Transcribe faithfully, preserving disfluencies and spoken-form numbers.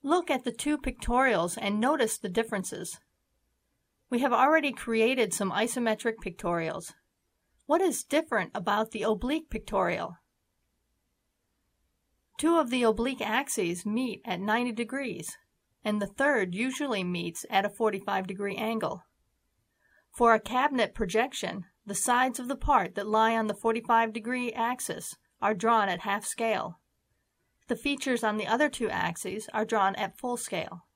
Look at the two pictorials and notice the differences. We have already created some isometric pictorials. What is different about the oblique pictorial? Two of the oblique axes meet at ninety degrees, and the third usually meets at a forty-five degree angle. For a cabinet projection, the sides of the part that lie on the forty-five degree axis are drawn at half scale. The features on the other two axes are drawn at full scale.